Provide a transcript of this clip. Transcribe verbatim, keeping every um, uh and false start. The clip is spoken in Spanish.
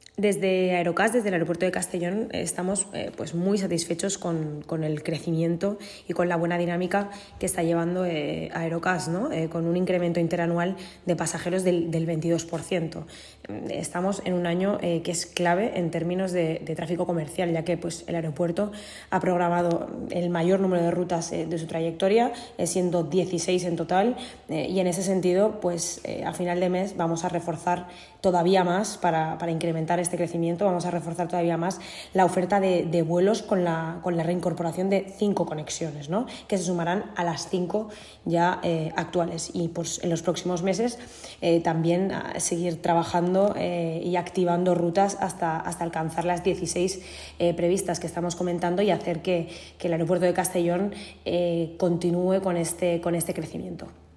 Desde Aerocas, desde el aeropuerto de Castellón, estamos eh, pues muy satisfechos con, con el crecimiento y con la buena dinámica que está llevando eh, Aerocas, ¿no? Eh, con un incremento interanual de pasajeros del, del veintidós por ciento. Estamos en un año eh, que es clave en términos de, de tráfico comercial, ya que pues, el aeropuerto ha programado el mayor número de rutas eh, de su trayectoria, eh, siendo dieciséis en total, eh, y en ese sentido, pues eh, a final de mes vamos a reforzar todavía más para, para incrementar este crecimiento, vamos a reforzar todavía más la oferta de, de vuelos con la, con la reincorporación de cinco conexiones, ¿no? Que se sumarán a las cinco ya eh, actuales, y pues en los próximos meses eh, también a seguir trabajando eh, y activando rutas hasta, hasta alcanzar las dieciséis eh, previstas que estamos comentando y hacer que, que el aeropuerto de Castellón eh, continúe con este, con este crecimiento.